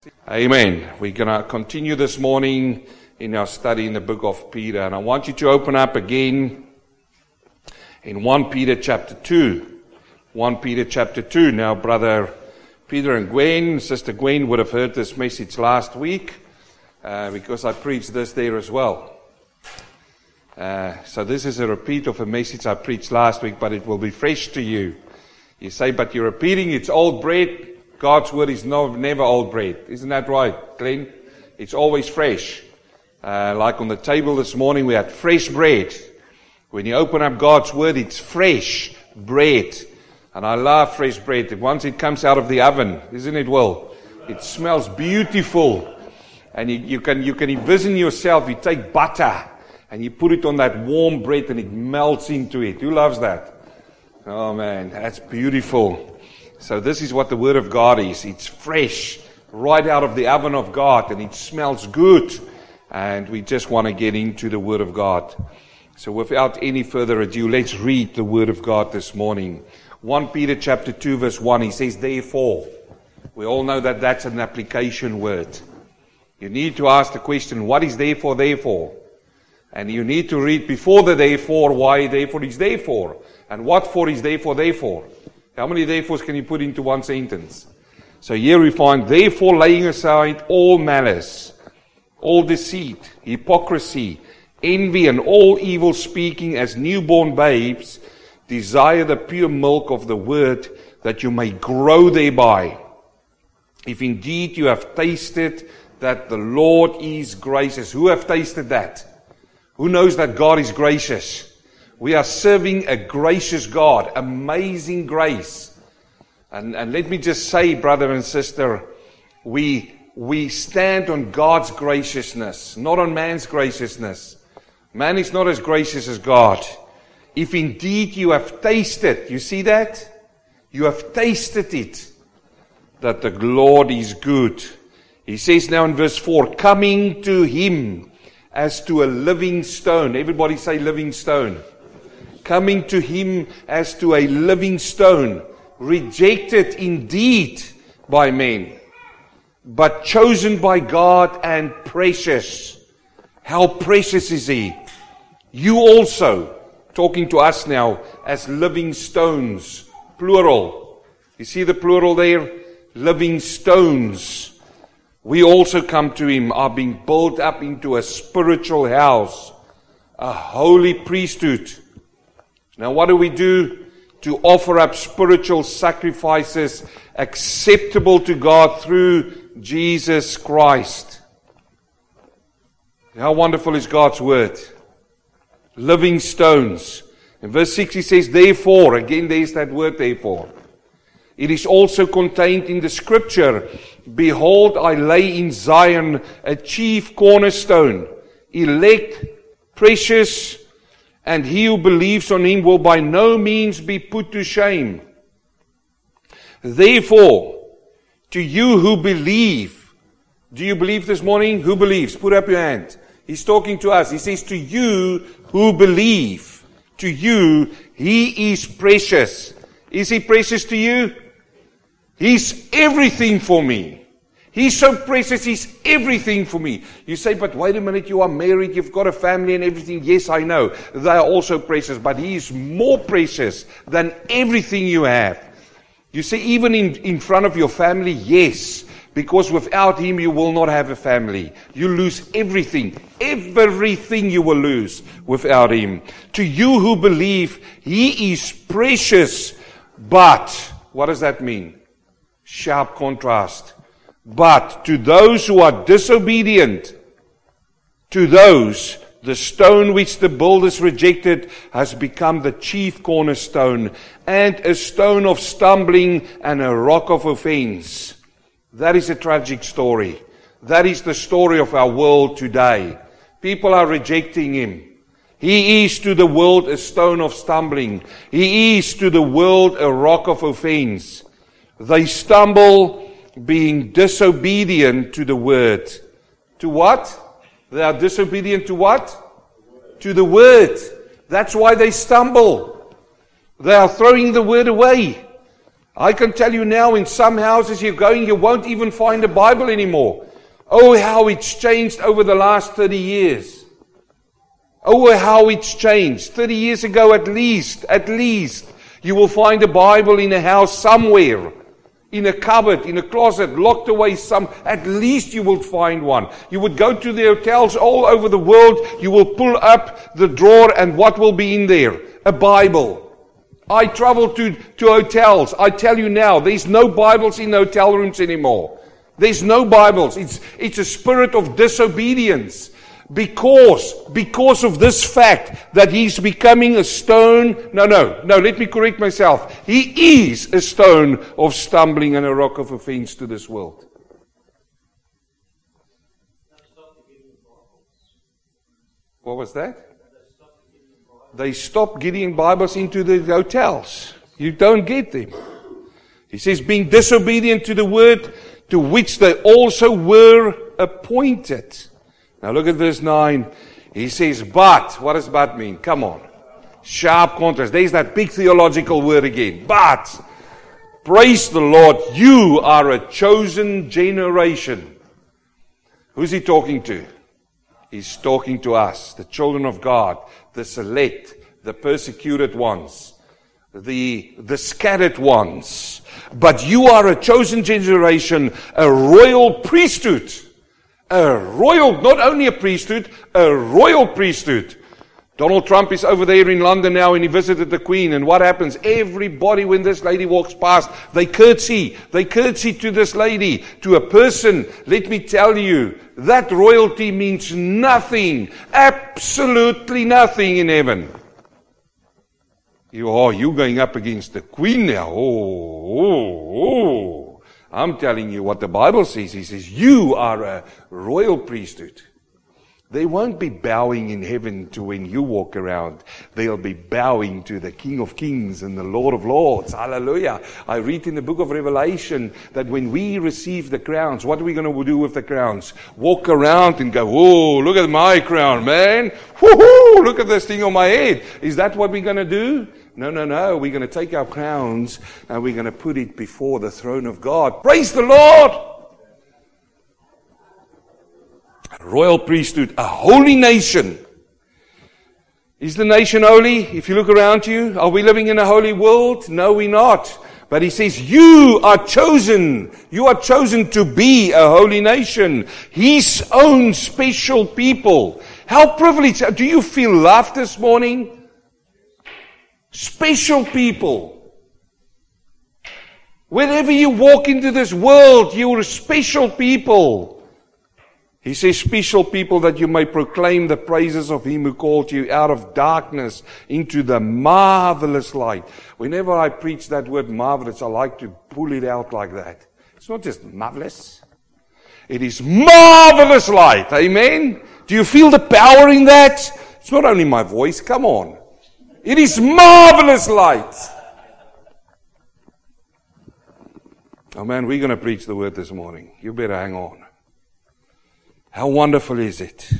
Amen. We're going to continue this morning in our study in the book of Peter. And I want you to open up again in 1 Peter chapter 2. 1 Peter chapter 2. Now, Brother Peter and Gwen, Sister Gwen would have heard this message last week because I preached this there as well. So this is a repeat of a message I preached last week, but it will be fresh to you. You say, but you're repeating, it's old bread. God's word is never old bread. Isn't that right, Glenn? It's always fresh. Like on the table this morning, we had fresh bread. When you open up God's word, it's fresh bread. And I love fresh bread. Once it comes out of the oven, isn't it, Will? It smells beautiful. And you can envision yourself, you take butter and you put it on that warm bread and it melts into it. Who loves that? Oh man, that's beautiful. So this is what the Word of God is. It's fresh, right out of the oven of God, and it smells good. And we just want to get into the Word of God. So without any further ado, let's read the Word of God this morning. 1 Peter chapter 2 verse 1, he says, therefore. We all know that that's an application word. You need to ask the question, what is therefore, therefore? And you need to read before the therefore, why therefore is therefore. And what for is therefore, therefore. How many therefores can you put into one sentence? So here we find, therefore laying aside all malice, all deceit, hypocrisy, envy, and all evil speaking as newborn babes, desire the pure milk of the word, that you may grow thereby. If indeed you have tasted that the Lord is gracious. Who have tasted that? Who knows that God is gracious? We are serving a gracious God, amazing grace. And let me just say, brother and sister, we stand on God's graciousness, not on man's graciousness. Man is not as gracious as God. If indeed you have tasted, you see that? You have tasted it, that the Lord is good. He says now in verse 4, coming to him as to a living stone. Everybody say living stone. Coming to him as to a living stone, rejected indeed by men, but chosen by God and precious. How precious is he? You also, talking to us now, as living stones, plural. You see the plural there? Living stones. We also come to him, are being built up into a spiritual house, a holy priesthood. Now what do we do? To offer up spiritual sacrifices acceptable to God through Jesus Christ. How wonderful is God's word? Living stones. In verse 6 he says, therefore, again there's that word therefore. It is also contained in the scripture, behold, I lay in Zion a chief cornerstone, elect, precious, and he who believes on him will by no means be put to shame. Therefore, to you who believe, do you believe this morning? Who believes? Put up your hand. He's talking to us. He says, to you who believe, to you, he is precious. Is he precious to you? He's everything for me. He's so precious, he's everything for me. You say, but wait a minute, you are married, you've got a family and everything. Yes, I know. They are also precious, but he is more precious than everything you have. You see, even in front of your family, yes, because without him you will not have a family. You lose everything. Everything you will lose without him. To you who believe, he is precious, but, what does that mean? Sharp contrast. But to those who are disobedient, to those, the stone which the builders rejected has become the chief cornerstone, and a stone of stumbling and a rock of offense. That is a tragic story. That is the story of our world today. People are rejecting him. He is to the world a stone of stumbling. He is to the world a rock of offense. They stumble being disobedient to the word. To what? They are disobedient to what? To the word. That's why they stumble. They are throwing the word away. I can tell you now, in some houses you're going, you won't even find a Bible anymore. Oh, how it's changed over the last 30 years. Oh, how it's changed. 30 years ago at least, you will find a Bible in a house somewhere. In a cupboard, in a closet, locked away at least you will find one. You would go to the hotels all over the world, you will pull up the drawer and what will be in there? A Bible. I travel to hotels. I tell you now, there's no Bibles in hotel rooms anymore. There's no Bibles. It's a spirit of disobedience. Because of this fact that he's becoming a stone. No, let me correct myself. He is a stone of stumbling and a rock of offense to this world. What was that? They stopped getting Bibles into the hotels. You don't get them. He says, being disobedient to the word to which they also were appointed. Now look at verse 9. He says, but. What does but mean? Come on. Sharp contrast. There's that big theological word again. But. Praise the Lord. You are a chosen generation. Who's he talking to? He's talking to us, the children of God, the select, the persecuted ones, the scattered ones. But you are a chosen generation, a royal priesthood. Not only a priesthood, a royal priesthood. Donald Trump is over there in London now and he visited the Queen. And what happens? Everybody, when this lady walks past, they curtsy. They curtsy to this lady, to a person. Let me tell you, that royalty means nothing. Absolutely nothing in heaven. You're going up against the Queen now. I'm telling you what the Bible says. He says, you are a royal priesthood. They won't be bowing in heaven to when you walk around. They'll be bowing to the King of Kings and the Lord of Lords. Hallelujah. I read in the book of Revelation that when we receive the crowns, what are we going to do with the crowns? Walk around and go, oh, look at my crown, man. Woohoo, look at this thing on my head. Is that what we're going to do? No. We're going to take our crowns and we're going to put it before the throne of God. Praise the Lord! A royal priesthood, a holy nation. Is the nation holy? If you look around you, are we living in a holy world? No, we're not. But he says, you are chosen. You are chosen to be a holy nation. His own special people. How privileged. Do you feel loved this morning? Special people. Wherever you walk into this world, you are special people. He says, special people that you may proclaim the praises of Him who called you out of darkness into the marvelous light. Whenever I preach that word marvelous, I like to pull it out like that. It's not just marvelous. It is marvelous light. Amen? Do you feel the power in that? It's not only my voice. Come on. It is marvelous light. Oh man, we're going to preach the word this morning. You better hang on. How wonderful is it?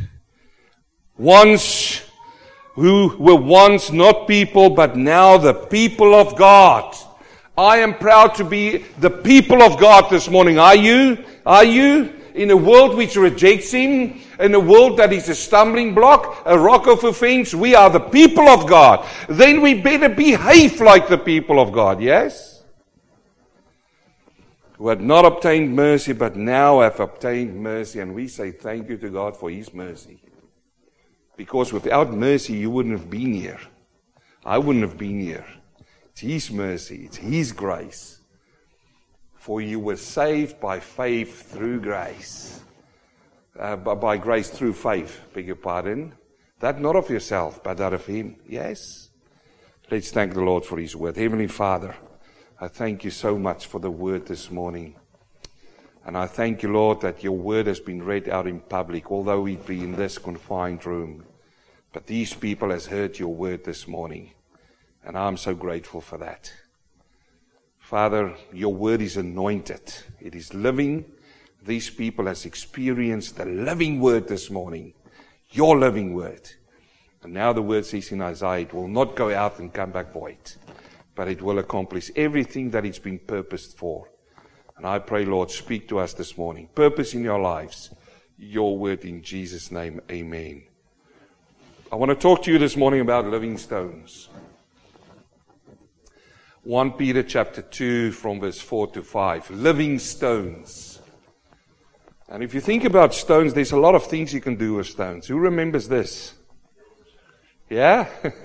Who were once not people, but now the people of God. I am proud to be the people of God this morning. Are you? Are you? In a world which rejects Him, in a world that is a stumbling block, a rock of offense, we are the people of God. Then we better behave like the people of God, yes? Who had not obtained mercy, but now have obtained mercy. And we say thank you to God for His mercy. Because without mercy, you wouldn't have been here. I wouldn't have been here. It's His mercy. It's His grace. For you were saved by faith through grace. By grace through faith, beg your pardon. That not of yourself, but that of Him. Yes? Let's thank the Lord for His word. Heavenly Father, I thank you so much for the word this morning. And I thank you, Lord, that your word has been read out in public, although we be in this confined room. But these people has heard your word this morning. And I'm so grateful for that. Father, your word is anointed. It is living. These people has experienced the living word this morning. Your living word. And now the word says in Isaiah, it will not go out and come back void. but it will accomplish everything that it's been purposed for. And I pray, Lord, speak to us this morning. Purpose in your lives. Your word in Jesus' name. Amen. I want to talk to you this morning about living stones. 1 Peter chapter 2 from verse 4 to 5. Living stones. And if you think about stones, there's a lot of things you can do with stones. Who remembers this? Yeah?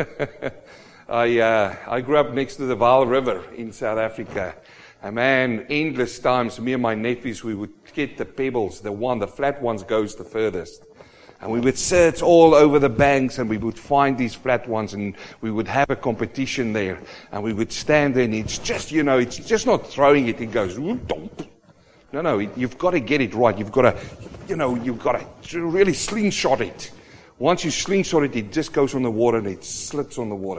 I grew up next to the Vaal River in South Africa. And man, endless times, me and my nephews, we would get the pebbles. The flat ones goes the furthest. And we would search all over the banks and we would find these flat ones and we would have a competition there. And we would stand there and it's just, it's just not throwing it. It goes, dump. No, you've got to get it right. You've got to really slingshot it. Once you slingshot it, it just goes on the water and it slits on the water.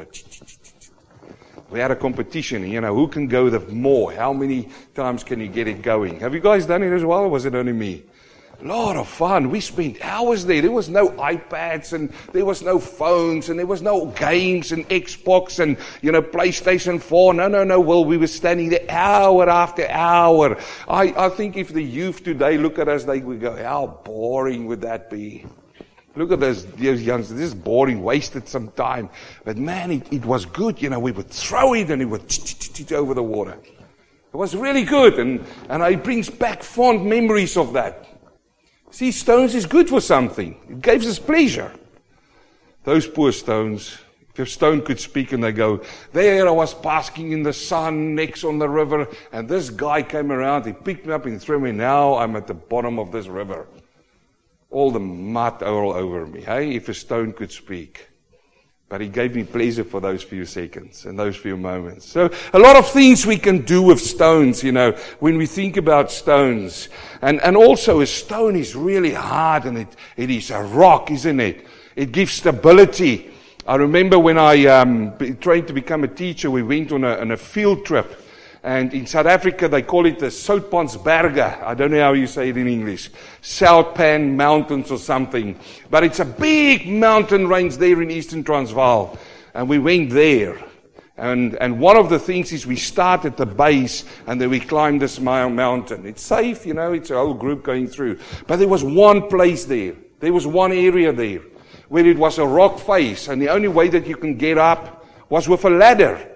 We had a competition, who can go the more? How many times can you get it going? Have you guys done it as well, or was it only me? A lot of fun. We spent hours there. There was no iPads and there was no phones and there was no games and Xbox and, PlayStation 4. No. Well, we were standing there hour after hour. I think if the youth today look at us, they would go, how boring would that be? Look at those youngsters. This is boring, wasted some time. But man, it was good. We would throw it and it would over the water. It was really good. And it brings back fond memories of that. See, stones is good for something. It gives us pleasure. Those poor stones, if a stone could speak and they go, there I was basking in the sun next on the river, and this guy came around, he picked me up and threw me, now I'm at the bottom of this river. All the mud all over me, hey, if a stone could speak. But he gave me pleasure for those few seconds and those few moments. So a lot of things we can do with stones, when we think about stones. And also a stone is really hard and it is a rock, isn't it? It gives stability. I remember when I trained to become a teacher, we went on a field trip. And in South Africa, they call it the Soutpansberge. I don't know how you say it in English. Soutpan Mountains or something. But it's a big mountain range there in Eastern Transvaal. And we went there. And one of the things is we start at the base and then we climb this mountain. It's safe, it's a whole group going through. But there was one place there. There was one area there where it was a rock face. And the only way that you can get up was with a ladder.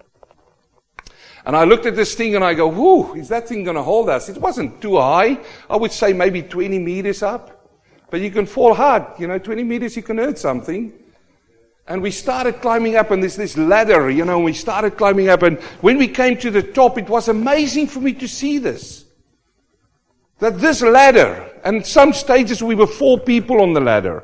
And I looked at this thing and I go, whoo, is that thing going to hold us? It wasn't too high. I would say maybe 20 meters up. But you can fall hard. 20 meters you can hurt something. And we started climbing up and there's this ladder, we started climbing up. And when we came to the top, it was amazing for me to see this. That this ladder, and some stages we were 4 people on the ladder.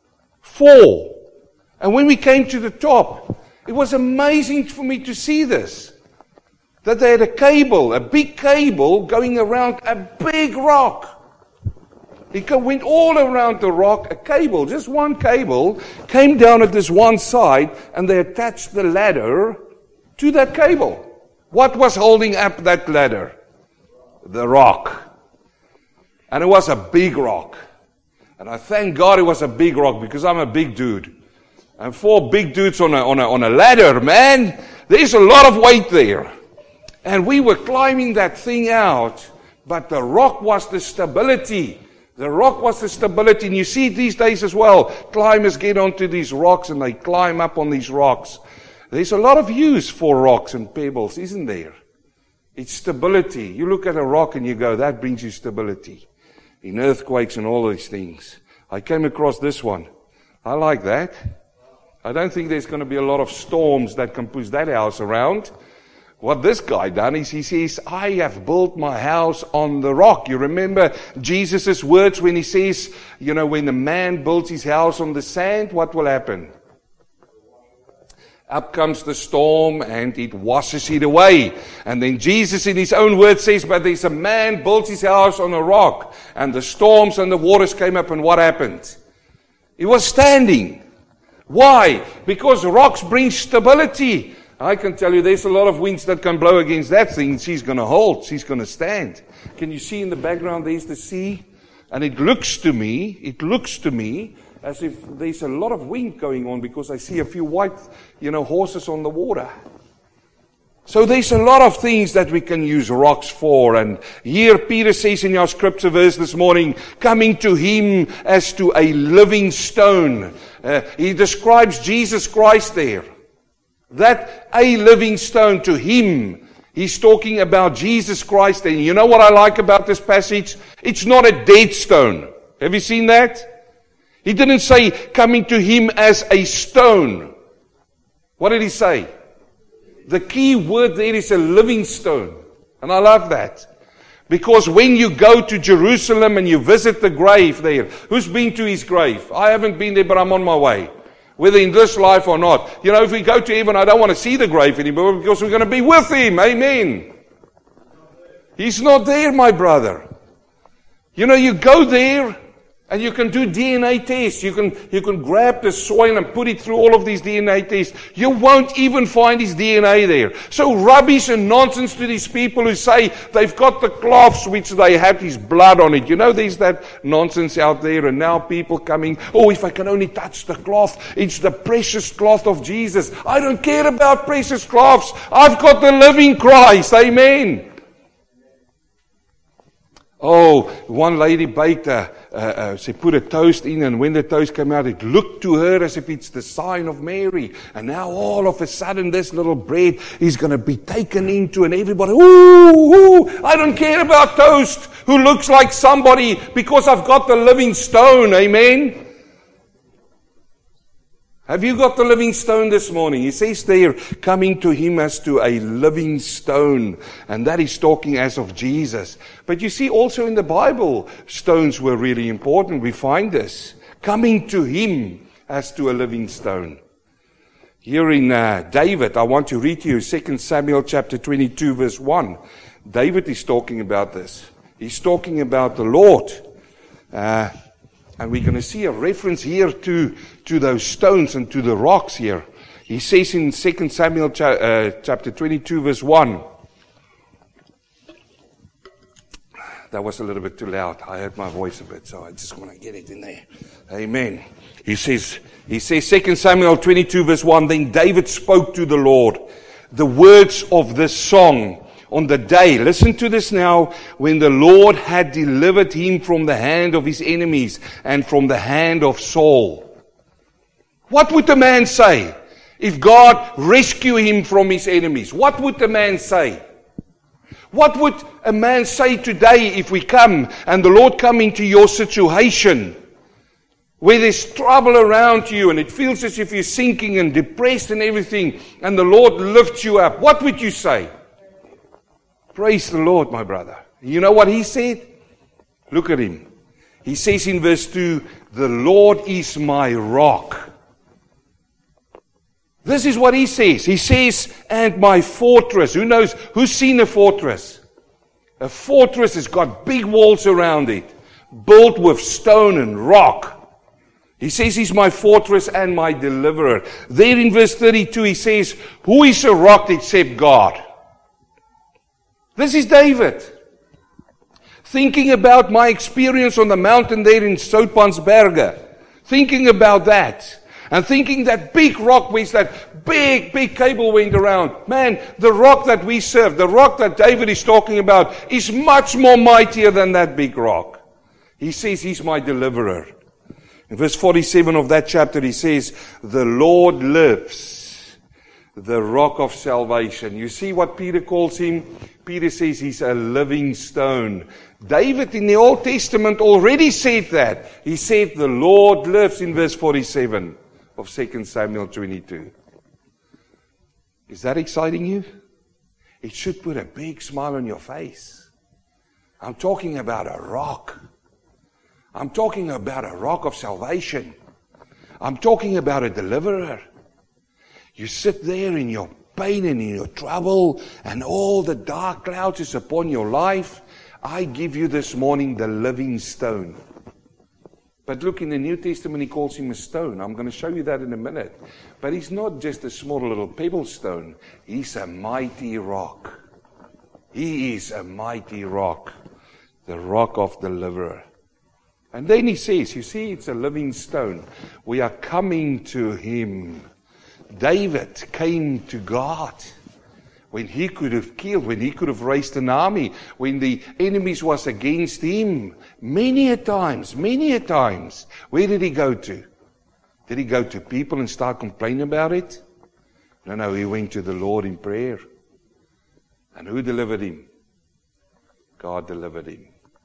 4. And when we came to the top, it was amazing for me to see this. That they had a big cable going around a big rock. It went all around the rock, a cable, just one cable, came down at this one side, and they attached the ladder to that cable. What was holding up that ladder? The rock. And it was a big rock. And I thank God it was a big rock, because I'm a big dude. And 4 big dudes on a ladder, man, there's a lot of weight there. And we were climbing that thing out, but the rock was the stability. The rock was the stability. And you see it these days as well. Climbers get onto these rocks and they climb up on these rocks. There's a lot of use for rocks and pebbles, isn't there? It's stability. You look at a rock and you go, that brings you stability. In earthquakes and all these things. I came across this one. I like that. I don't think there's going to be a lot of storms that can push that house around. What this guy done is he says, I have built my house on the rock. You remember Jesus' words when he says, when the man builds his house on the sand, what will happen? Up comes the storm and it washes it away. And then Jesus in his own words says, but there's a man built his house on a rock. And the storms and the waters came up and what happened? It was standing. Why? Because rocks bring stability. I can tell you there's a lot of winds that can blow against that thing. She's going to hold. She's going to stand. Can you see in the background there's the sea? And it looks to me as if there's a lot of wind going on because I see a few white, horses on the water. So there's a lot of things that we can use rocks for. And here Peter says in our scripture verse this morning, coming to Him as to a living stone. He describes Jesus Christ there. That a living stone to Him. He's talking about Jesus Christ. And you know what I like about this passage? It's not a dead stone. Have you seen that? He didn't say coming to Him as a stone. What did He say? The key word there is a living stone. And I love that. Because when you go to Jerusalem and you visit the grave there, who's been to His grave? I haven't been there, but I'm on my way. Whether in this life or not. You know, if we go to heaven, I don't want to see the grave anymore because we're going to be with Him. Amen. He's not there, my brother. You know, you go there and you can do DNA tests. You can grab the soil and put it through all of these DNA tests. You won't even find His DNA there. So rubbish and nonsense to these people who say they've got the cloths which they had His blood on it. You know, there's that nonsense out there, and now people coming, oh, if I can only touch the cloth, it's the precious cloth of Jesus. I don't care about precious cloths. I've got the living Christ. Amen. Oh, one lady baked she put a toast in, and when the toast came out, it looked to her as if it's the sign of Mary. And now all of a sudden, this little bread is going to be taken into, and everybody, ooh, I don't care about toast who looks like somebody because I've got the living stone. Amen. Have you got the living stone this morning? He says there, coming to Him as to a living stone. And that is talking as of Jesus. But you see, also in the Bible, stones were really important. We find this. Coming to Him as to a living stone. Here in David, I want to read to you 2 Samuel chapter 22 verse 1. David is talking about this. He's talking about the Lord. And we're going to see a reference here to those stones and to the rocks here. He says in 2 Samuel chapter 22 verse 1. That was a little bit too loud. I heard my voice a bit, so I just want to get it in there. Amen. He says 2 Samuel 22 verse 1, then David spoke to the Lord the words of this song. On the day, listen to this now, when the Lord had delivered him from the hand of his enemies and from the hand of Saul. What would the man say if God rescued him from his enemies? What would the man say? What would a man say today if we come and the Lord come into your situation where there's trouble around you and it feels as if you're sinking and depressed and everything, and the Lord lifts you up? What would you say? Praise the Lord, my brother. You know what he said? Look at him. He says in verse 2, the Lord is my rock. This is what he says. He says, and my fortress. Who knows? Who's seen a fortress? A fortress has got big walls around it, built with stone and rock. He says he's my fortress and my deliverer. There in verse 32 he says, who is a rock except God? This is David. Thinking about my experience on the mountain there in Soutpansberge. Thinking about that. And thinking that big rock with that big cable went around. Man, the rock that we serve, the rock that David is talking about, is much more mightier than that big rock. He says he's my deliverer. In verse 47 of that chapter he says, the Lord lives, the rock of salvation. You see what Peter calls him? Peter says he's a living stone. David in the Old Testament already said that. He said the Lord lives in verse 47 of 2 Samuel 22. Is that exciting you? It should put a big smile on your face. I'm talking about a rock. I'm talking about a rock of salvation. I'm talking about a deliverer. You sit there in your pain and in your trouble and all the dark clouds is upon your life. I give you this morning the living stone. But look, in the New Testament he calls him a stone. I'm going to show you that in a minute. But he's not just a small little pebble stone. He's a mighty rock. He is a mighty rock. The rock of deliverer. And then he says, you see, it's a living stone. We are coming to him. David came to God. when he could have killed, when he could have raised an army, when the enemies was against him. Many a times. Where did he go to? Did he go to people and start complaining about it? No, he went to the Lord in prayer. And who delivered him? God delivered him.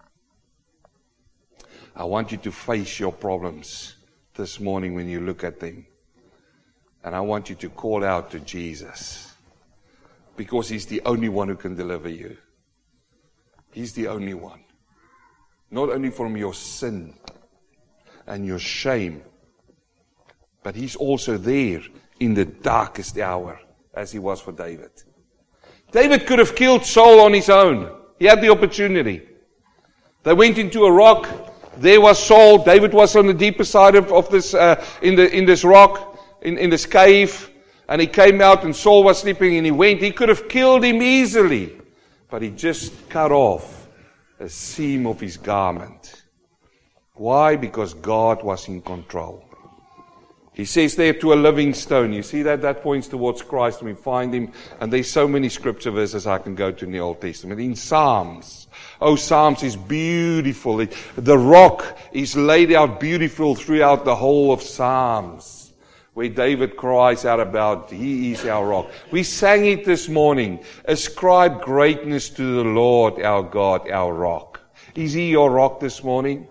I want you to face your problems this morning when you look at them. And I want you to call out to Jesus. Because He's the only one who can deliver you. He's the only one. Not only from your sin and your shame, but He's also there in the darkest hour, as He was for David. David could have killed Saul on his own. He had the opportunity. They went into a rock. There was Saul. David was on the deeper side of this, in this rock, in this cave. And he came out and Saul was sleeping and he went. He could have killed him easily. But he just cut off a seam of his garment. Why? Because God was in control. He says there to a living stone. You see that? That points towards Christ. We find Him. And there's so many scripture verses I can go to in the Old Testament. In Psalms. Oh, Psalms is beautiful. The rock is laid out beautiful throughout the whole of Psalms. Where David cries out about, He is our rock. We sang it this morning. Ascribe greatness to the Lord our God, our rock. Is He your rock this morning?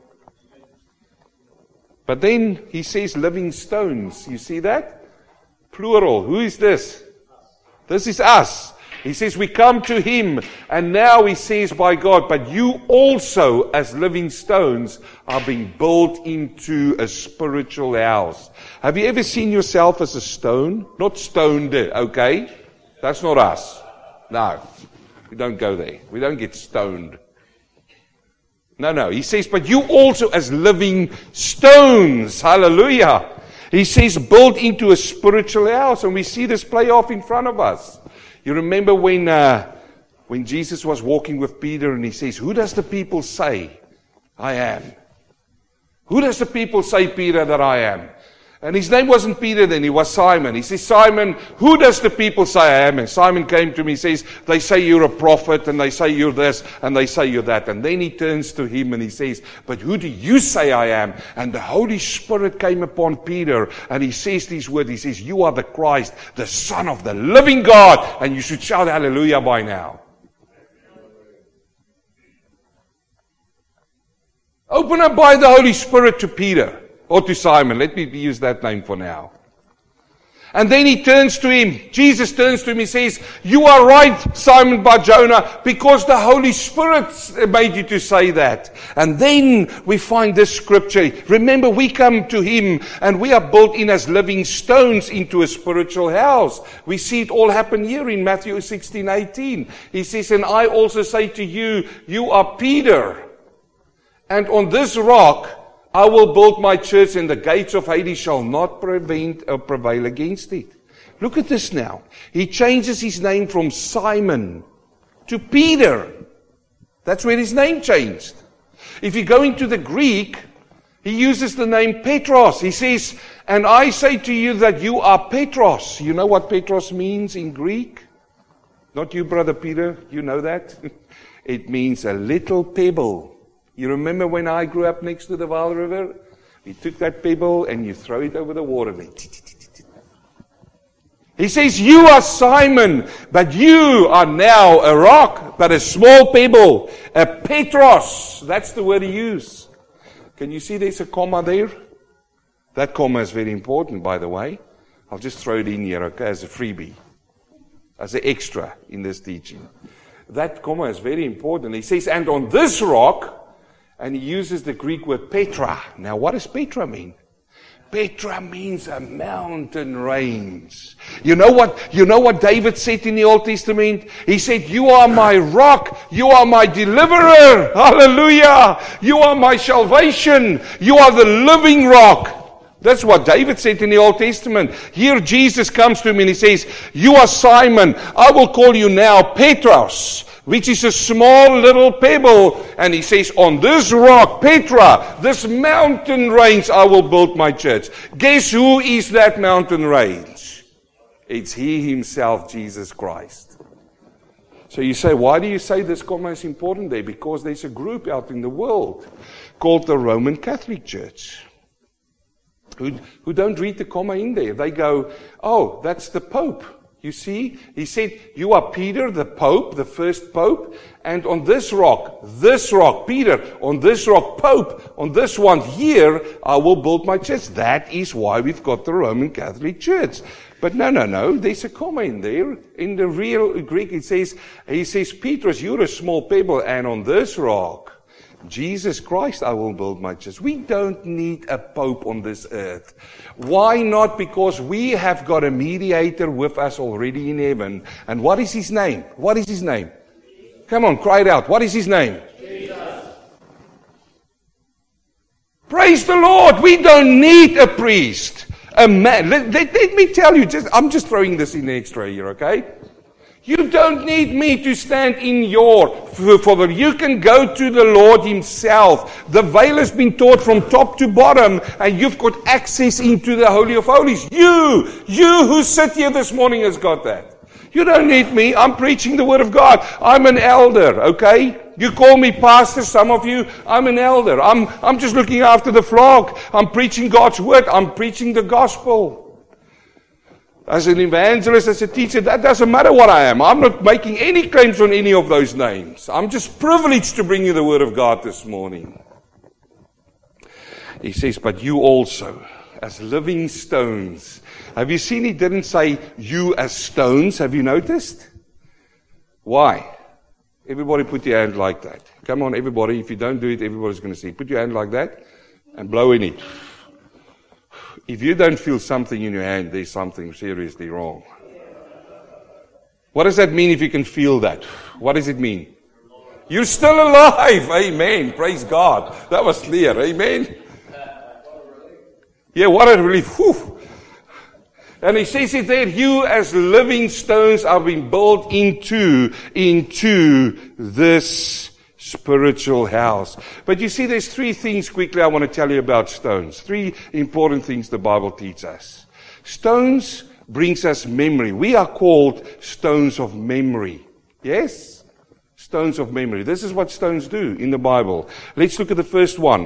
But then he says living stones. You see that? Plural. Who is this? This is us. He says we come to Him. And now He says by God, but you also as living stones are being built into a spiritual house. Have you ever seen yourself as a stone? Not stoned, okay? That's not us. No. We don't go there. We don't get stoned. No. He says, but you also as living stones. Hallelujah. He says, built into a spiritual house. And we see this play off in front of us. You remember when Jesus was walking with Peter and He says, who does the people say I am? Who does the people say, Peter, that I am? And his name wasn't Peter then, he was Simon. He says, Simon, who does the people say I am? And Simon came to him, he says, they say you're a prophet, and they say you're this, and they say you're that. And then he turns to him and he says, but who do you say I am? And the Holy Spirit came upon Peter, and he says these words, he says, you are the Christ, the Son of the living God. And you should shout hallelujah by now. Open up by the Holy Spirit to Peter. Or to Simon. Let me use that name for now. And then he turns to him. Jesus turns to him. He says, you are right, Simon Bar-Jonah, because the Holy Spirit made you to say that. And then we find this scripture. Remember, we come to Him and we are built in as living stones into a spiritual house. We see it all happen here in Matthew 16:18. He says, and I also say to you, you are Peter. And on this rock, I will build my church, and the gates of Hades shall not prevent or prevail against it. Look at this now. He changes his name from Simon to Peter. That's where his name changed. If you go into the Greek, he uses the name Petros. He says, and I say to you that you are Petros. You know what Petros means in Greek? Not you, Brother Peter. You know that? It means a little pebble. You remember when I grew up next to the Vaal River? We took that pebble and you throw it over the water. He says, you are Simon, but you are now a rock, but a small pebble, a Petros. That's the word he used. Can you see there's a comma there? That comma is very important, by the way. I'll just throw it in here, okay, as a freebie, as an extra in this teaching. That comma is very important. He says, and on this rock, and he uses the Greek word Petra. Now, what does Petra mean? Petra means a mountain range. You know what David said in the Old Testament? He said, you are my rock. You are my deliverer. Hallelujah. You are my salvation. You are the living rock. That's what David said in the Old Testament. Here Jesus comes to him and he says, you are Simon. I will call you now Petros, which is a small little pebble. And he says, on this rock, Petra, this mountain range, I will build my church. Guess who is that mountain range? It's He Himself, Jesus Christ. So you say, why do you say this comma is important there? Because there's a group out in the world called the Roman Catholic Church who don't read the comma in there. They go, oh, that's the Pope. You see, he said, you are Peter, the Pope, the first Pope, and on this rock, Peter, on this rock, Pope, on this one here, I will build my church. That is why we've got the Roman Catholic Church. But no, there's a comma in there. In the real Greek, he says, Petrus, you're a small pebble, and on this rock, Jesus Christ, I will build my church. We don't need a pope on this earth. Why not? Because we have got a mediator with us already in heaven. And what is his name? What is his name? Come on, cry it out. What is his name? Jesus. Praise the Lord. We don't need a priest. A man. Let me tell you, I'm just throwing this in extra here, okay? You don't need me to stand in for them. You can go to the Lord himself. The veil has been torn from top to bottom, and you've got access into the Holy of Holies. You who sit here this morning has got that. You don't need me. I'm preaching the Word of God. I'm an elder, okay? You call me pastor, some of you. I'm an elder. I'm just looking after the flock. I'm preaching God's Word. I'm preaching the gospel. As an evangelist, as a teacher, that doesn't matter what I am. I'm not making any claims on any of those names. I'm just privileged to bring you the Word of God this morning. He says, but you also, as living stones. Have you seen he didn't say you as stones? Have you noticed? Why? Everybody put your hand like that. Come on, everybody. If you don't do it, everybody's going to see. Put your hand like that and blow in it. If you don't feel something in your hand, there's something seriously wrong. What does that mean if you can feel that? What does it mean? You're still alive. Amen. Praise God. That was clear. Amen. Yeah, what a relief. Whew. And he says it there, you as living stones are being built into this spiritual house. But you see, there's three things quickly I want to tell you about stones. Three important things the Bible teaches us. Stones brings us memory. We are called stones of memory. Yes? Stones of memory. This is what stones do in the Bible. Let's look at the first one.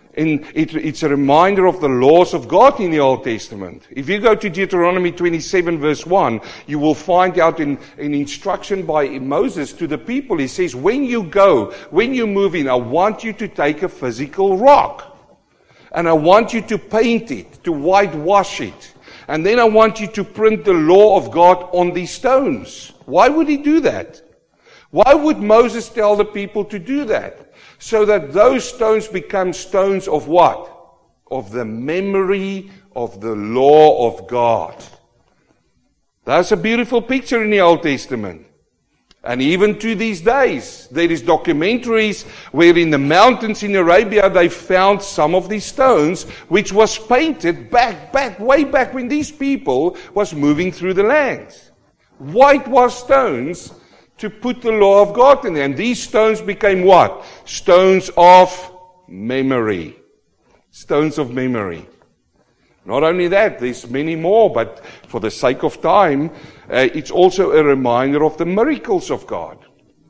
It's a reminder of the laws of God in the Old Testament. If you go to Deuteronomy 27 verse 1, you will find out in instruction by Moses to the people. He says, when you move in, I want you to take a physical rock. And I want you to paint it, to whitewash it. And then I want you to print the law of God on these stones. Why would he do that? Why would Moses tell the people to do that? So that those stones become stones of what? Of the memory of the law of God. That's a beautiful picture in the Old Testament. And even to these days, there is documentaries where in the mountains in Arabia, they found some of these stones, which was painted way back when these people was moving through the lands. Whitewashed stones to put the law of God in there. And these stones became what? Stones of memory. Stones of memory. Not only that, there's many more, but for the sake of time, it's also a reminder of the miracles of God.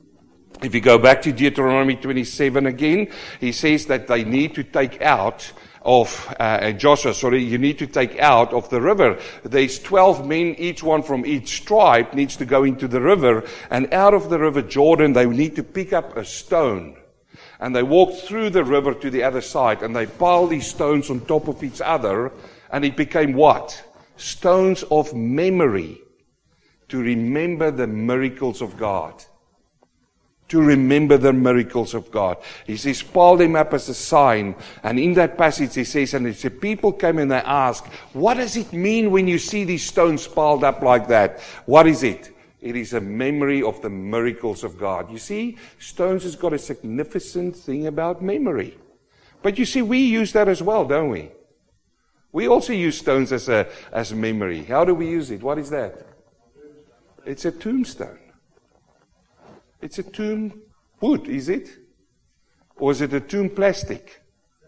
If you go back to Deuteronomy 27 again, he says that they need to take out of you need to take out of the river. There's 12 men, each one from each tribe needs to go into the river, and out of the river Jordan they need to pick up a stone. And they walked through the river to the other side, and they piled these stones on top of each other, and it became what? Stones of memory, to remember the miracles of God. To remember the miracles of God. He says, pile them up as a sign. And in that passage he says, and the people came and they asked, what does it mean when you see these stones piled up like that? What is it? It is a memory of the miracles of God. You see, stones has got a significant thing about memory. But you see, we use that as well, don't we? We also use stones as memory. How do we use it? What is that? It's a tombstone. It's a tomb wood, is it? Or is it a tomb plastic?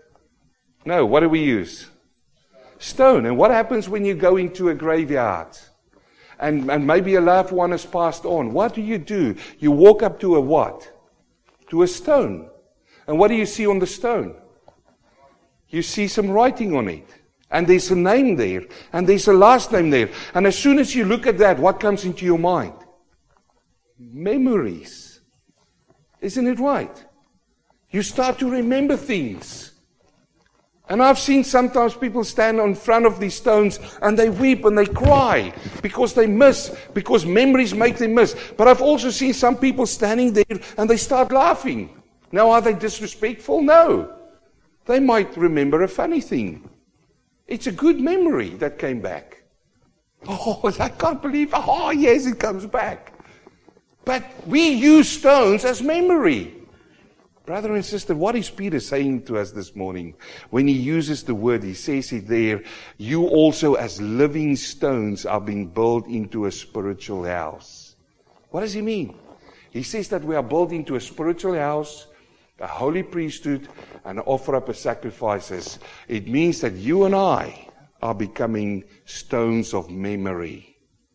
No, what do we use? Stone. And what happens when you go into a graveyard? and maybe a loved one has passed on. What do? You walk up to a what? To a stone. And what do you see on the stone? You see some writing on it. And there's a name there. And there's a last name there. And as soon as you look at that, what comes into your mind? Memories. Isn't it right? You start to remember things. And I've seen sometimes people stand in front of these stones and they weep and they cry because they miss, because memories make them miss. But I've also seen some people standing there and they start laughing. Now, are they disrespectful? No. They might remember a funny thing. It's a good memory that came back. Oh, I can't believe, oh yes, it comes back. But we use stones as memory. Brother and sister, what is Peter saying to us this morning? When he uses the word, he says it there, you also as living stones are being built into a spiritual house. What does he mean? He says that we are built into a spiritual house, a holy priesthood, and offer up as sacrifices. It means that you and I are becoming stones of memory.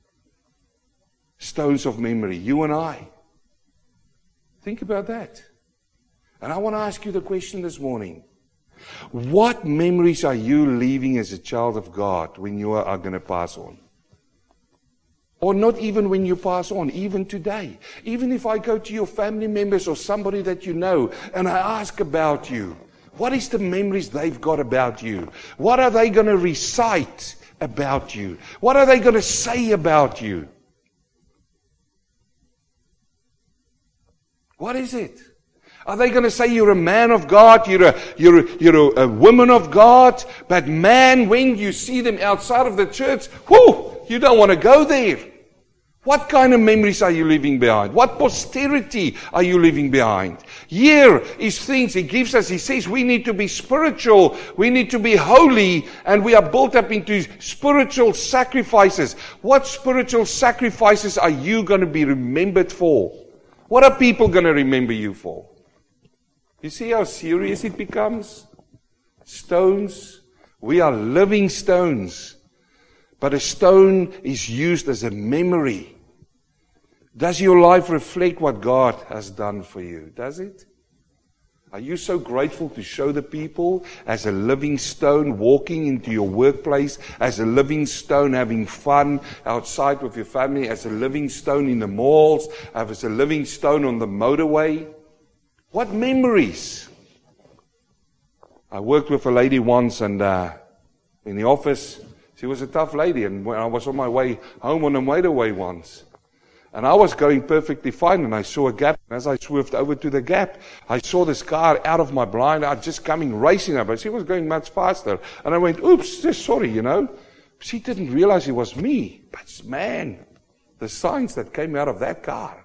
Stones of memory, you and I. Think about that. And I want to ask you the question this morning. What memories are you leaving as a child of God when you are going to pass on? Or not even when you pass on, even today. Even if I go to your family members or somebody that you know and I ask about you, what is the memories they've got about you? What are they going to recite about you? What are they going to say about you? What is it? Are they going to say you're a man of God, you're a woman of God, but man, when you see them outside of the church, you don't want to go there. What kind of memories are you leaving behind? What posterity are you leaving behind? Here is things He gives us. He says we need to be spiritual, we need to be holy, and we are built up into spiritual sacrifices. What spiritual sacrifices are you going to be remembered for? What are people going to remember you for? You see how serious it becomes? Stones. We are living stones. But a stone is used as a memory. Does your life reflect what God has done for you? Does it? Are you so grateful to show the people as a living stone walking into your workplace, as a living stone having fun outside with your family, as a living stone in the malls, as a living stone on the motorway? What memories? I worked with a lady once and in the office. She was a tough lady, and when I was on my way home on the motorway once, and I was going perfectly fine, and I saw a gap. And as I swerved over to the gap, I saw this car out of my blind eye just coming racing up, but she was going much faster. And I went, oops, just sorry, She didn't realize it was me. But man, the signs that came out of that car.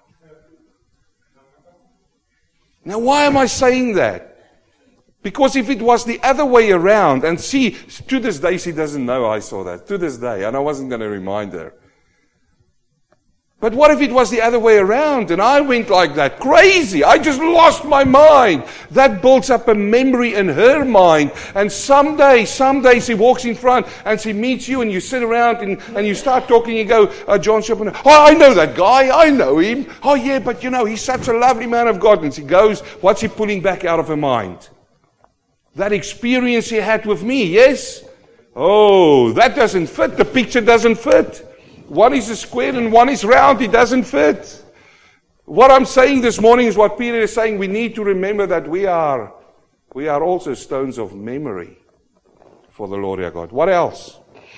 Now, why am I saying that? Because if it was the other way around, and see, to this day she doesn't know I saw that. To this day, and I wasn't going to remind her. But what if it was the other way around, and I went like that? Crazy! I just lost my mind. That builds up a memory in her mind. And someday she walks in front, and she meets you, and you sit around, and you start talking, you go, John Schopenhauer, I know that guy, I know him. Oh yeah, but he's such a lovely man of God. And she goes, what's she pulling back out of her mind? That experience he had with me, yes? Oh, that doesn't fit. The picture doesn't fit. One is a square and one is round. It doesn't fit. What I'm saying this morning is what Peter is saying. We need to remember that we are also stones of memory for the Lord our God. What else?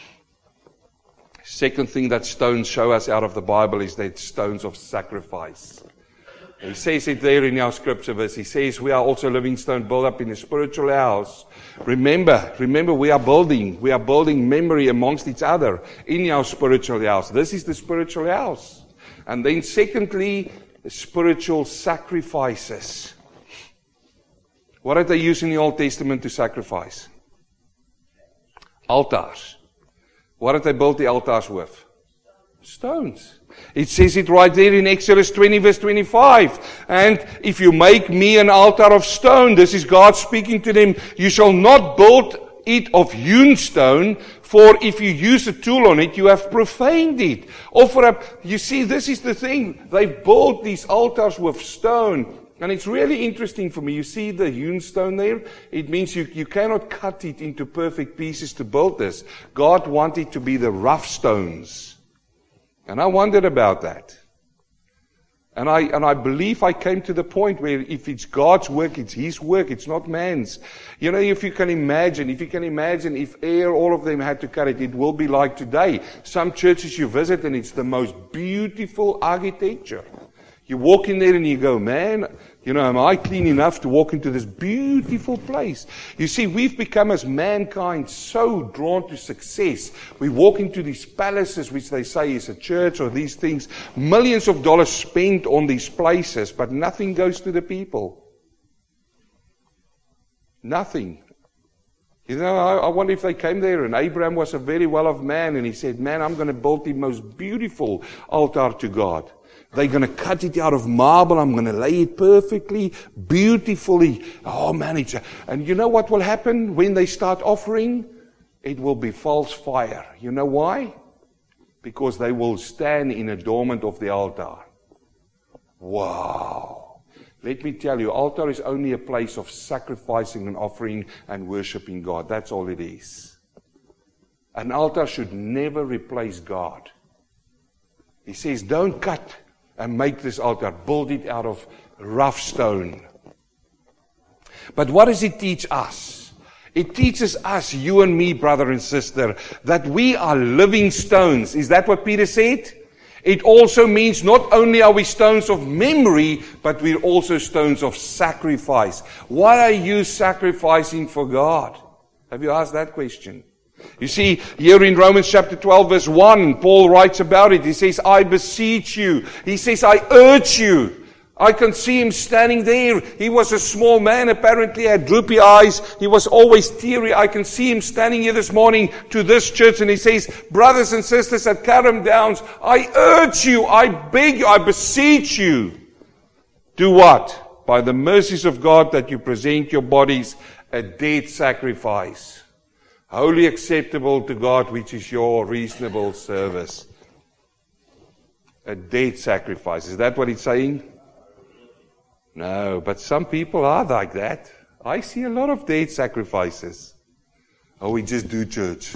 Second thing that stones show us out of the Bible is that stones of sacrifice. He says it there in our scripture verse. He says we are also living stone built up in a spiritual house. Remember, we are building memory amongst each other in our spiritual house. This is the spiritual house. And then secondly, spiritual sacrifices. What did they use in the Old Testament to sacrifice? Altars. What did they build the altars with? Stones. It says it right there in Exodus 20 verse 25. And if you make me an altar of stone, this is God speaking to them, you shall not build it of hewn stone, for if you use a tool on it, you have profaned it. Offer up, you see, this is the thing. They built these altars with stone. And it's really interesting for me. You see the hewn stone there? It means you cannot cut it into perfect pieces to build this. God wanted to be the rough stones. And I wondered about that. And I believe I came to the point where if it's God's work, it's His work, it's not man's. You know, if you can imagine if Air, all of them had to cut it, it will be like today. Some churches you visit and it's the most beautiful architecture. You walk in there and you go, man, you know, am I clean enough to walk into this beautiful place? You see, we've become as mankind so drawn to success. We walk into these palaces, which they say is a church or these things. Millions of dollars spent on these places, but nothing goes to the people. Nothing. You know, I wonder if they came there and Abraham was a very well-off man and he said, man, I'm going to build the most beautiful altar to God. They're going to cut it out of marble. I'm going to lay it perfectly, beautifully. Oh man, and you know what will happen when they start offering? It will be false fire. You know why? Because they will stand in adornment of the altar. Wow. Let me tell you, altar is only a place of sacrificing and offering and worshiping God. That's all it is. An altar should never replace God. He says, don't cut and make this altar. Build it out of rough stone. But what does it teach us? It teaches us, you and me, brother and sister, that we are living stones. Is that what Peter said? It also means not only are we stones of memory, but we're also stones of sacrifice. Why are you sacrificing for God? Have you asked that question? You see, here in Romans chapter 12 verse 1, Paul writes about it. He says, I beseech you. He says, I urge you. I can see him standing there. He was a small man, apparently had droopy eyes. He was always teary. I can see him standing here this morning to this church and he says, brothers and sisters at Carrum Downs, I urge you, I beg you, I beseech you. Do what? By the mercies of God, that you present your bodies a dead sacrifice, wholly acceptable to God, which is your reasonable service. A dead sacrifice. Is that what it's saying? No, but some people are like that. I see a lot of dead sacrifices. Oh, we just do church.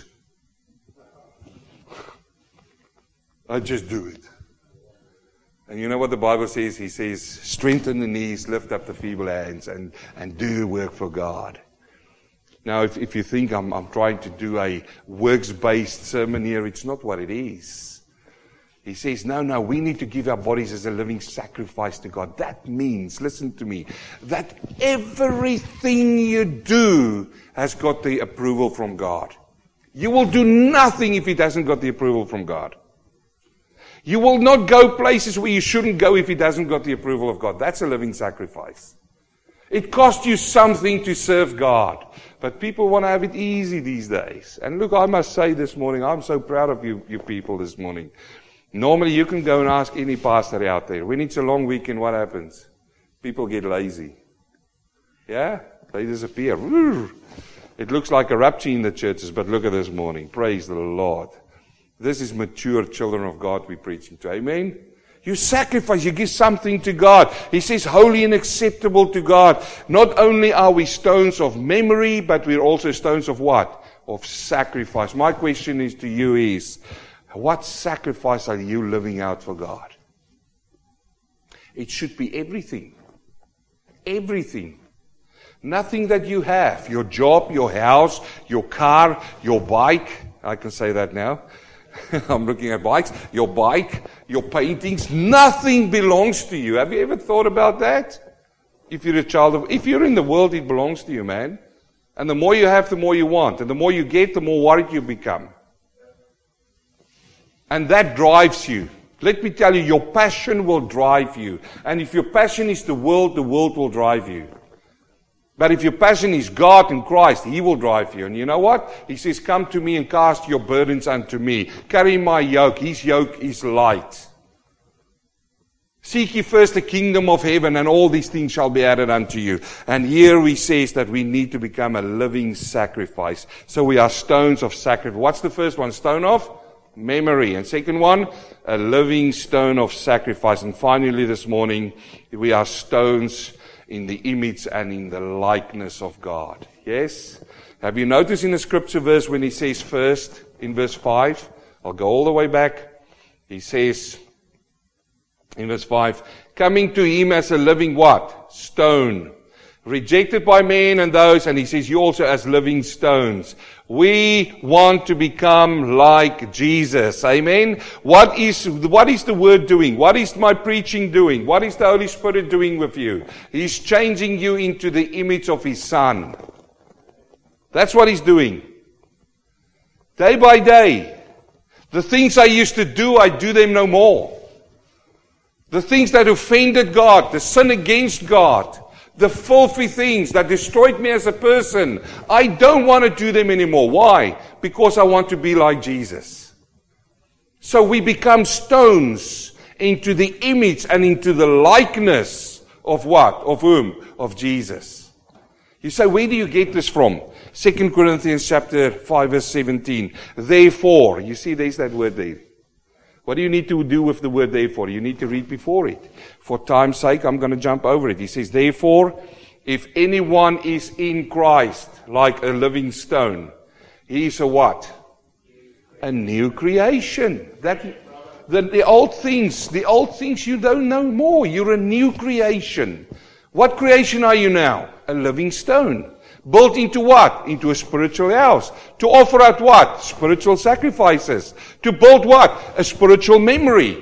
I just do it. And you know what the Bible says? He says, strengthen the knees, lift up the feeble hands, and do work for God. Now, if you think I'm trying to do a works-based sermon here, it's not what it is. He says, no, we need to give our bodies as a living sacrifice to God. That means, listen to me, that everything you do has got the approval from God. You will do nothing if it hasn't got the approval from God. You will not go places where you shouldn't go if it hasn't got the approval of God. That's a living sacrifice. It costs you something to serve God. But people want to have it easy these days. And look, I must say this morning, I'm so proud of you people this morning. Normally you can go and ask any pastor out there. When it's a long weekend, what happens? People get lazy. Yeah? They disappear. It looks like a rapture in the churches, but look at this morning. Praise the Lord. This is mature children of God we're preaching to. Amen? You sacrifice, you give something to God. He says, holy and acceptable to God. Not only are we stones of memory, but we're also stones of what? Of sacrifice. My question is to you is, what sacrifice are you living out for God? It should be everything. Everything. Nothing that you have. Your job, your house, your car, your bike. I can say that now. I'm looking at bikes. Your bike, your paintings. Nothing belongs to you. Have you ever thought about that? If you're a child of, if you're in the world, it belongs to you, man. And the more you have, the more you want. And the more you get, the more worried you become. And that drives you. Let me tell you, your passion will drive you. And if your passion is the world will drive you. But if your passion is God and Christ, He will drive you. And you know what? He says, come to me and cast your burdens unto me. Carry my yoke. His yoke is light. Seek ye first the kingdom of heaven, and all these things shall be added unto you. And here he says that we need to become a living sacrifice. So we are stones of sacrifice. What's the first one? Stone of memory. And second one, a living stone of sacrifice. And finally this morning, we are stones in the image and in the likeness of God. Yes? Have you noticed in the scripture verse when he says first, in verse 5, I'll go all the way back. He says, in verse 5, coming to him as a living what? Stone. Rejected by men and those, and he says, you also as living stones. We want to become like Jesus. Amen? What is the word doing? What is my preaching doing? What is the Holy Spirit doing with you? He's changing you into the image of His Son. That's what He's doing. Day by day. The things I used to do, I do them no more. The things that offended God, the sin against God, the filthy things that destroyed me as a person, I don't want to do them anymore. Why? Because I want to be like Jesus. So we become stones into the image and into the likeness of what? Of whom? Of Jesus. You say, where do you get this from? 2 Corinthians chapter 5 verse 17. Therefore, you see there's that word there. What do you need to do with the word therefore? You need to read before it. For time's sake, I'm going to jump over it. He says, therefore, if anyone is in Christ, like a living stone, he is a what? A new creation. The old things you don't know more. You're a new creation. What creation are you now? A living stone. Built into what? Into a spiritual house. To offer out what? Spiritual sacrifices. To build what? A spiritual memory.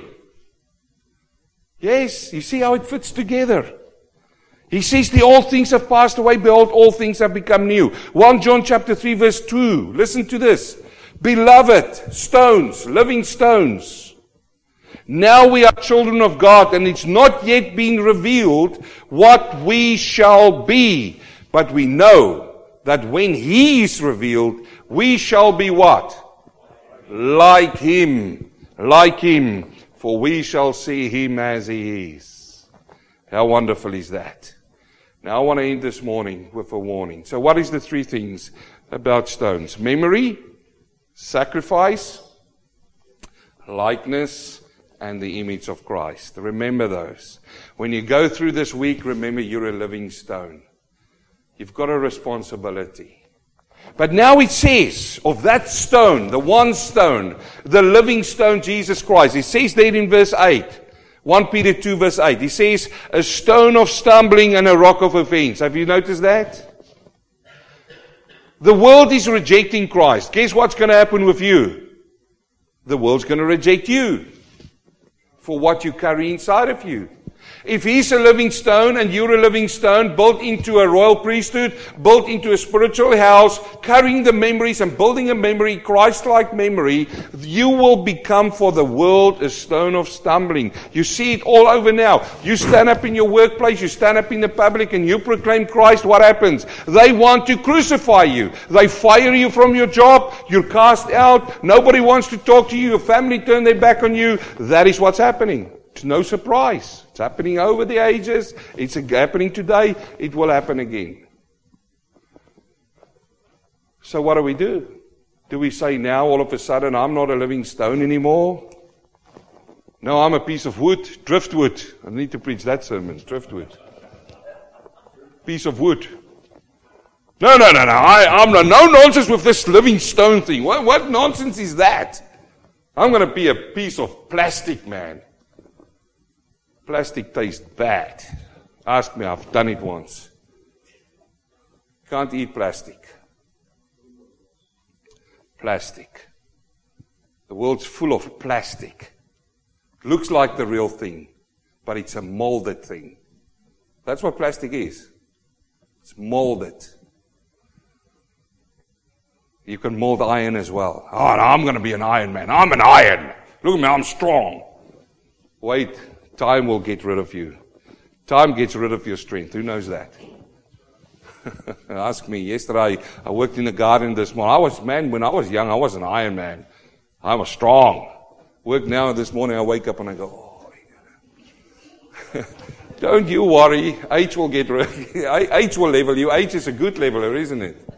Yes, you see how it fits together. He says the old things have passed away, behold, all things have become new. 1 John chapter 3 verse 2. Listen to this. Beloved, stones, living stones. Now we are children of God, and it's not yet been revealed what we shall be. But we know that when He is revealed, we shall be what? Like Him. Like Him. For we shall see Him as He is. How wonderful is that? Now I want to end this morning with a warning. So what is the three things about stones? Memory, sacrifice, likeness, and the image of Christ. Remember those. When you go through this week, remember you're a living stone. You've got a responsibility. But now it says of that stone, the one stone, the living stone, Jesus Christ. It says there in verse 8, 1 Peter 2 verse 8. He says, a stone of stumbling and a rock of offense. Have you noticed that? The world is rejecting Christ. Guess what's going to happen with you? The world's going to reject you for what you carry inside of you. If He's a living stone and you're a living stone, built into a royal priesthood, built into a spiritual house, carrying the memories and building a memory, Christ-like memory, you will become for the world a stone of stumbling. You see it all over now. You stand up in your workplace, you stand up in the public, and you proclaim Christ, what happens? They want to crucify you. They fire you from your job, you're cast out, nobody wants to talk to you, your family turn their back on you. That is what's happening. It's no surprise. It's happening over the ages. It's happening today. It will happen again. So what do? Do we say now all of a sudden I'm not a living stone anymore? No, I'm a piece of wood, driftwood. I need to preach that sermon, driftwood. Piece of wood. No. I'm no nonsense with this living stone thing. What nonsense is that? I'm going to be a piece of plastic, man. Plastic tastes bad. Ask me, I've done it once. Can't eat plastic. Plastic. The world's full of plastic. Looks like the real thing, but it's a molded thing. That's what plastic is. It's molded. You can mold iron as well. Oh, no, I'm going to be an iron man. I'm an iron. Look at me, I'm strong. Wait. Time will get rid of you. Time gets rid of your strength. Who knows that? Ask me. Yesterday, I worked in the garden this morning. When I was young, I was an iron man. I was strong. Work now this morning, I wake up and I go, oh. Don't you worry. Age will age will level you. Age is a good leveler, isn't it?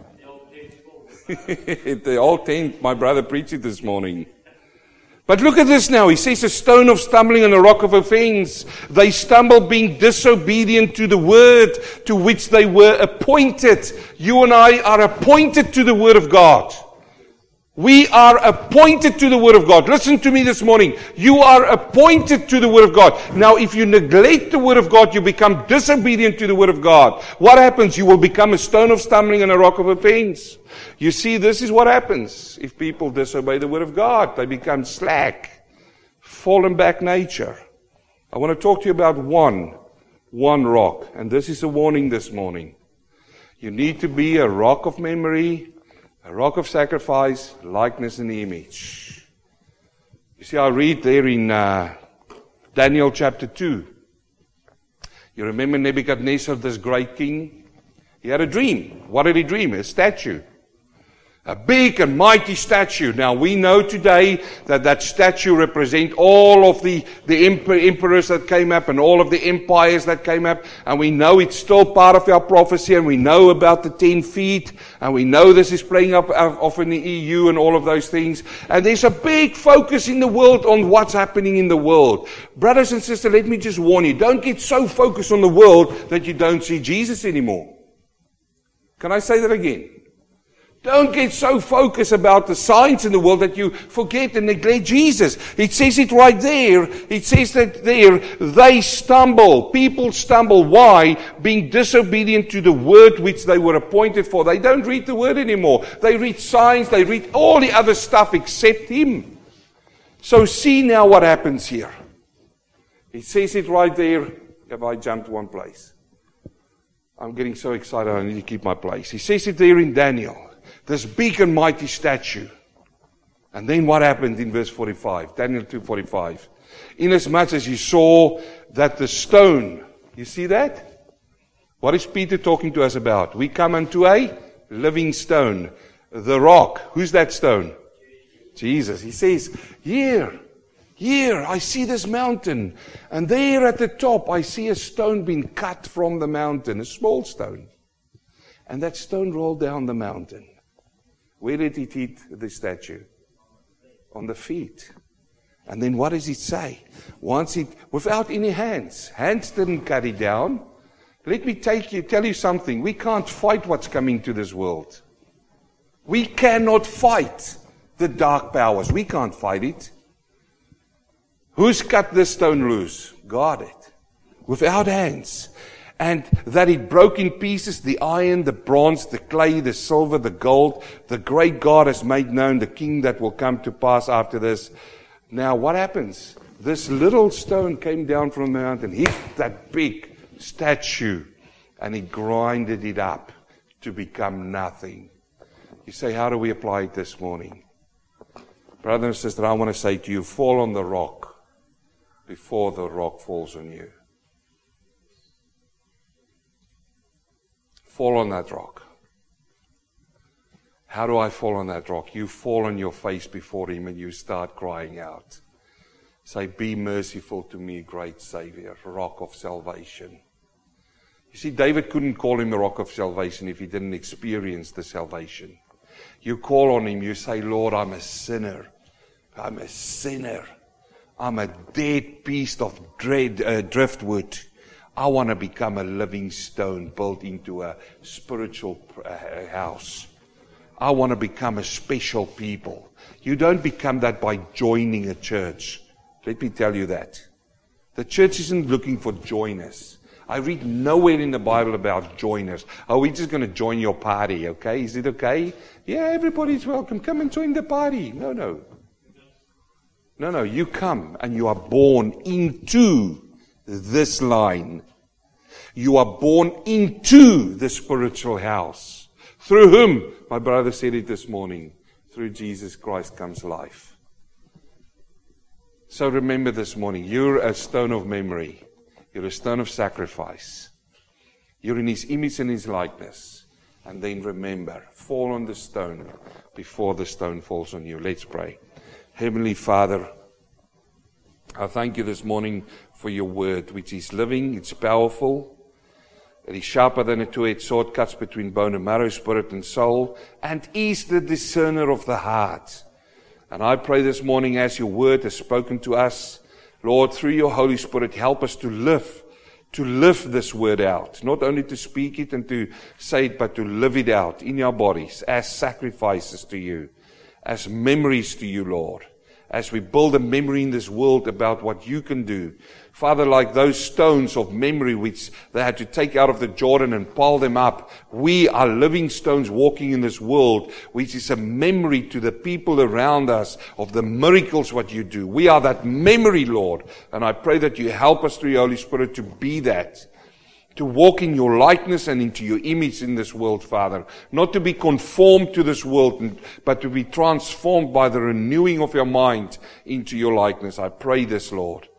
The old tent, my brother preached it this morning. But look at this now. He says a stone of stumbling and a rock of offense. They stumble being disobedient to the word to which they were appointed. You and I are appointed to the word of God. We are appointed to the Word of God. Listen to me this morning. You are appointed to the Word of God. Now, if you neglect the Word of God, you become disobedient to the Word of God. What happens? You will become a stone of stumbling and a rock of offense. You see, this is what happens if people disobey the Word of God. They become slack, fallen back nature. I want to talk to you about one rock. And this is a warning this morning. You need to be a rock of memory, a rock of sacrifice, likeness and image. You see, I read there in Daniel chapter 2. You remember Nebuchadnezzar, this great king? He had a dream. What did he dream? A statue. A big and mighty statue. Now we know today that statue represents all of the emperors that came up and all of the empires that came up. And we know it's still part of our prophecy, and we know about the 10 feet. And we know this is playing up off in the EU and all of those things. And there's a big focus in the world on what's happening in the world. Brothers and sisters, let me just warn you. Don't get so focused on the world that you don't see Jesus anymore. Can I say that again? Don't get so focused about the signs in the world that you forget and neglect Jesus. It says it right there. It says that there, they stumble. People stumble. Why? Being disobedient to the word which they were appointed for. They don't read the word anymore. They read signs. They read all the other stuff except Him. So see now what happens here. It says it right there. Have I jumped one place? I'm getting so excited I need to keep my place. He says it there in Daniel. This big and mighty statue. And then what happened in verse 45? Daniel 2:45. Inasmuch as you saw that the stone, you see that? What is Peter talking to us about? We come unto a living stone. The rock. Who's that stone? Jesus. He says, here, I see this mountain. And there at the top, I see a stone being cut from the mountain. A small stone. And that stone rolled down the mountain. Where did it hit the statue? On the feet. And then what does it say? Without any hands. Hands didn't cut it down. Let me tell you something. We can't fight what's coming to this world. We cannot fight the dark powers. We can't fight it. Who's cut this stone loose? God it. Without hands. And that it broke in pieces the iron, the bronze, the clay, the silver, the gold. The great God has made known the king that will come to pass after this. Now what happens? This little stone came down from the mountain, hit that big statue, and he grinded it up to become nothing. You say, how do we apply it this morning? Brother and sister, I want to say to you, fall on the rock before the rock falls on you. Fall on that rock. How do I fall on that rock? You fall on your face before Him and you start crying out. Say, be merciful to me, great Savior, rock of salvation. You see, David couldn't call Him the rock of salvation if he didn't experience the salvation. You call on Him, you say, Lord, I'm a sinner. I'm a sinner. I'm a dead piece of driftwood. I want to become a living stone built into a spiritual house. I want to become a special people. You don't become that by joining a church. Let me tell you that. The church isn't looking for joiners. I read nowhere in the Bible about joiners. Oh, we're just going to join your party, okay? Is it okay? Yeah, everybody's welcome. Come and join the party. No. You come and you are born into this line. You are born into the spiritual house. Through whom, my brother said it this morning, through Jesus Christ comes life. So remember this morning, you're a stone of memory. You're a stone of sacrifice. You're in His image and His likeness. And then remember, fall on the stone before the stone falls on you. Let's pray. Heavenly Father, I thank you this morning for your word, which is living, it's powerful. It is sharper than a two-edged sword, cuts between bone and marrow, spirit and soul, and is the discerner of the heart. And I pray this morning, as your word has spoken to us, Lord, through your Holy Spirit, help us to live this word out. Not only to speak it and to say it, but to live it out in our bodies as sacrifices to you, as memories to you, Lord. As we build a memory in this world about what you can do. Father, like those stones of memory which they had to take out of the Jordan and pile them up, we are living stones walking in this world, which is a memory to the people around us of the miracles what you do. We are that memory, Lord. And I pray that you help us through your Holy Spirit to be that. To walk in your likeness and into your image in this world, Father. Not to be conformed to this world, but to be transformed by the renewing of your mind into your likeness. I pray this, Lord.